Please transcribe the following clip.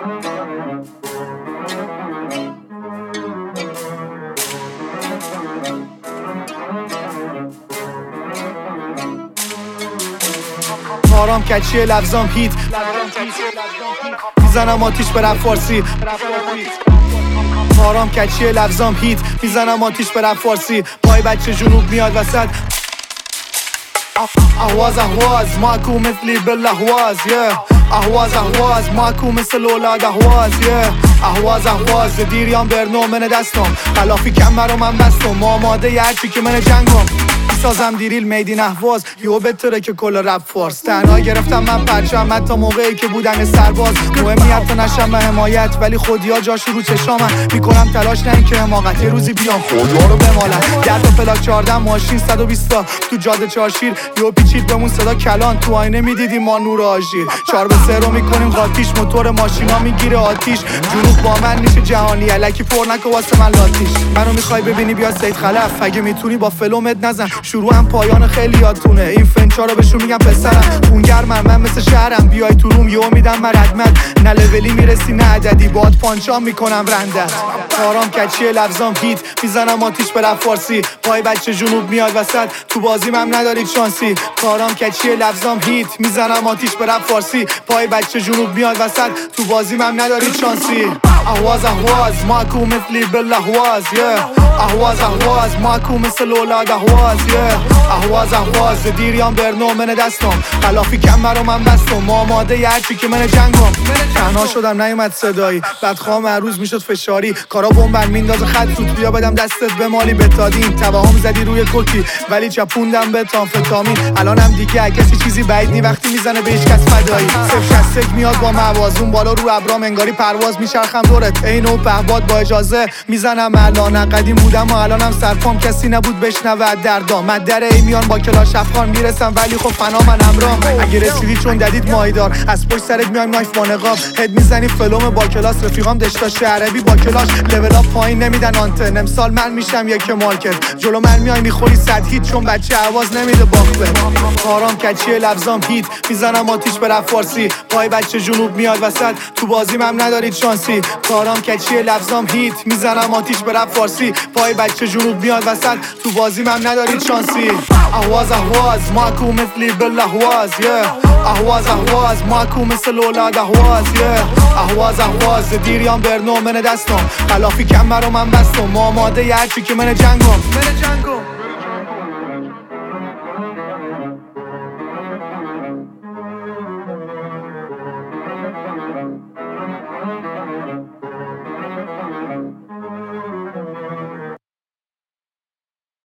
کارام کچیه لفظام هیت میزنم آتیش به رپ فارسی کارام کچیه لفظام هیت میزنم آتیش به رپ فارسی پای بچه جنوب میاد وسط اهواز ماکو مثلی بالاهواز اهواز ماکو مثل اولاد اهواز اهواز دیریان برنامه دستم خلافی کمر رو من بستم آماده هرچی که من جنگم سازم دیریل میدین اهواز یو بهتره که کل رپ فارس تنها گرفتم من پرچم حتی موقعی که بودن سرباز مهمیت نشم به حمایت ولی خودیا جاشو رو چشامم میکنم تلاش نه اینکه حماقت یه روزی بیام خودیا رو بمالم 10 تا پلاک 14 ماشین 120 تا تو جاده چارشیر یو پیچید بمون صدا کلان تو آینه میدیدیم ما نور آژیر 4 به 3 رو میکنیم قاتیش موتور ماشینا میگیره آتیش جنوب با من میشه جهانی الکی پر نکو واسه من لاتیش منو میخوای ببینی بیا سید خلف اگه میتونی با فلومت نزن شروع هم پایان خیلی یادتونه این فنچا رو بهشون میگم پسرم اون گرمم من مثل شهرم بیای تو روم یهو میدم من ردمت نه لولی میرسی نه عددی باد پانچام میکنم رندت کارام کچیه لفظام هیت میزنم آتیش به رپ فارسی پای بچه جنوب میاد وسط تو بازیم هم ندارید شانسی کارام کچیه لفظام هیت میزنم آتیش به رپ فارسی پای بچه جنوب میاد وسط تو بازیم هم ندارید شانسی اهواز ماکو مثلی بالاهواز اهواز ماکو مثل اولاد اهواز اهواز دیریان برنامه دستم خلافی کمر رو من بستم آماده هرچی که من جنگم تنها شدم نیومد صدایی بدخوام هر روز میشد فشاری کارا بمبن میندازه خط سوت بیا بدم دستت به مالی بتادین توهم زدی روی کوکی ولی چپوندم به تامفتامین الانم دیگه کسی چیزی بعید نی وقتی میزنه به هیچ کس فدایی 061 میاد با موازون بالا رو ابرام انگاری پرواز میچرخم دورت عین و پهباد با اجازه میزنم الان قدیم بودم و الانم سرپام کسی نبود بشنوه دردام من در ایمیان با کلاش افغان میرسم ولی خب فنا من همراهم اگه رسیدی چون ددید مایدار از پشت سرت میایم نایف با نقاب هد میزنی فلوم با کلاس رفیقام دشتاش عربی با کلاش لول اپ پایین نمیدن آنتن امسال من میشم یک مارکت جلو من میای میخوری صد هیت چون بچه عواز نمیده باخته کارام کچیه لفظام هیت میزنم آتیش به رپ فارسی پای بچه جنوب میاد وسط تو بازیم هم ندارید شانسی کارام کچیه لفظام هیت میزنم آتیش به رپ فارسی پای بچه جنوب میاد وسط تو بازیم هم ندارید شانسی اهواز ماکو مثلی بالاهواز اهواز ماکو مثل اولاد اهواز اهواز دیریان برنامه دستم خلافی کمر رو من بستم آماده هرچی که من جنگم